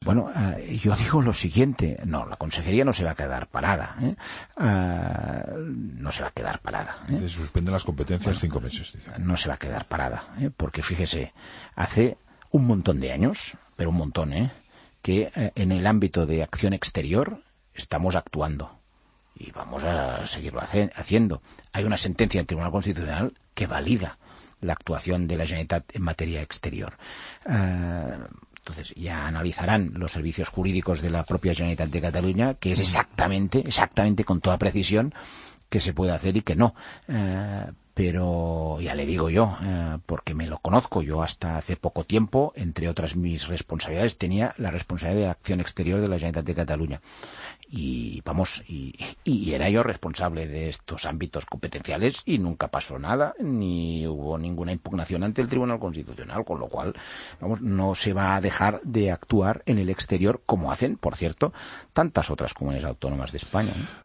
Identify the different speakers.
Speaker 1: Bueno, yo digo lo siguiente. No, la consejería no se va a quedar parada. No se va a quedar parada.
Speaker 2: Se suspenden las competencias 5 meses. Dice.
Speaker 1: No se va a quedar parada. Porque fíjese, hace un montón de años, pero un montón, que en el ámbito de acción exterior estamos actuando. Y vamos a seguirlo haciendo. Hay una sentencia del Tribunal Constitucional que valida la actuación de la Generalitat en materia exterior. Entonces ya analizarán los servicios jurídicos de la propia Generalitat de Cataluña, que es exactamente con toda precisión que se puede hacer y que no. Pero ya le digo yo, porque me lo conozco, yo hasta hace poco tiempo, entre otras mis responsabilidades, tenía la responsabilidad de la acción exterior de la Generalitat de Cataluña. Y era yo responsable de estos ámbitos competenciales y nunca pasó nada, ni hubo ninguna impugnación ante el Tribunal Constitucional, con lo cual, no se va a dejar de actuar en el exterior como hacen, por cierto, tantas otras comunidades autónomas de España, ¿no?